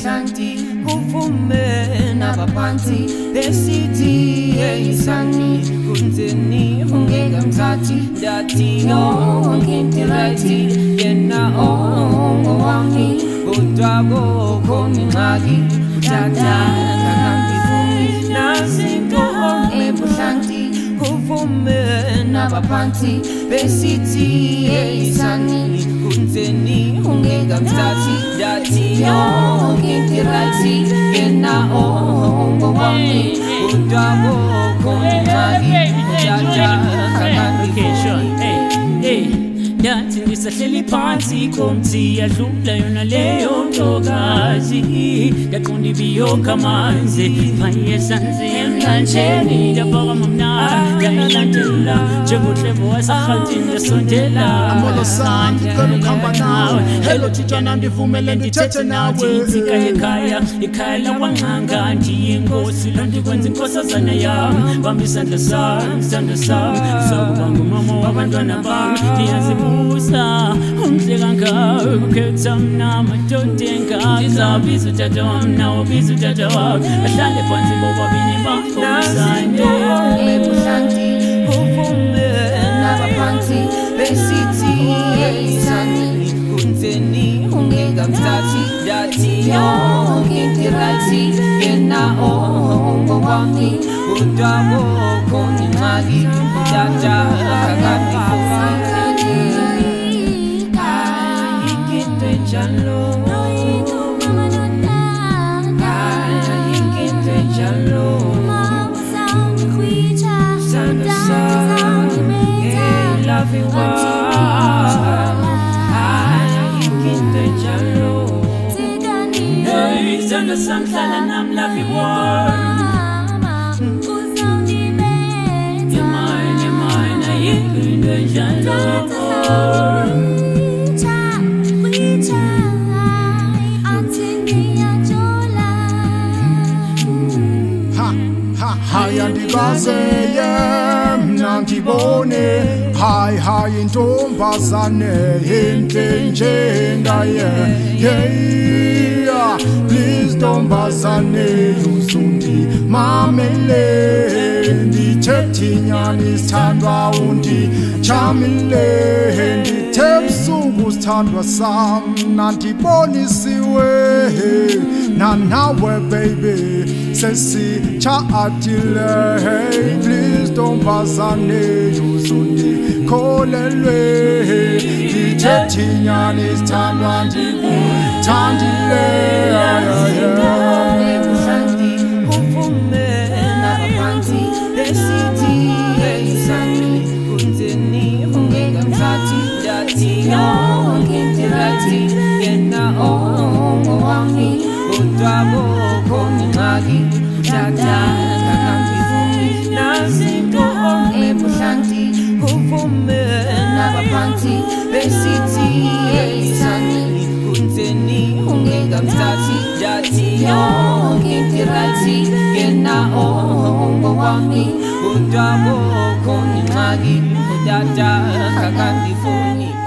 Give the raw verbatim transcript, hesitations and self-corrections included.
ebuhlanti kuvume nabaphansi besithi eyisani kunzeni ungeke mthathi ndathi yonke into right yena ongowami kodwa kokhona ingxaki uthatha ngangifuni nazinto ebuhlanti kuvume nabaphansi besithi eyisani kunzeni ungeke mthathi ndathi yonke into right yena ongowami kodwa kokhona ingxaki uthatha ngangifuni Nathi ngisahleli phansi komthi yadlula yona leyo ntokazi yaqonda ibiyoka amanzi phayesanzi emlanjeni yabaka mamnandi yayilandela njengohlebo wasahaltini yasondela amolo sami cela ukuhamba nawe hello tshitshana ndivumele ndithethe nawe ikhaya ekhaya ikhaya lawanqanga ndiyinkosi lo ndikwenza inkosazana yami bamba isandla sami isandla sami sokuba ngumama wabantwana bami ndiyazibuza umhle kangaka ukhetha mna madoda engaka ngizabiza utata wami nawe biza utata wakho ahlale phansi bobabili bambuzane ebuhlanti kuvume nabaphansi besithi eyisani kunzeni ungeke mthathi ndathi yonke into right yena ongowami kodwa kokhona ingxaki utata ngangifuni Jalo, no you don't mama no da. You get the jalo, mama sound creature, sound sound, yeah, love you all. You get the jalo, hey, sound sound, and I'm love you all. You're mine, you're mine, you get the jalo. Haya ndikazeye mna ndibone hayi hayi intombazane enhle njengaye yeah please ntombazane uzundi mamele ndithethi inyani sithandwa undi chamile ndithe busuku sithandwa sam nandibonisiwe nanawe baby sesi chaatile hey please ntombazane uzundi kholelwe ndithethi inyani sithandwa ndikuthandile ebuhlanti kuvume nabaphansi besithi eyisani kunzeni ungeke mthathi ndathi yonke into right yena ongowami kodwa kokhona ingxaki uthatha ngangifuni nazinto ebuhlanti kuvume nabaphansi besithi eyisani kunzeni ungeke mthathi ndathi yonke into right yena ongowami kodwa kokhona ingxaki uthatha ngangifuni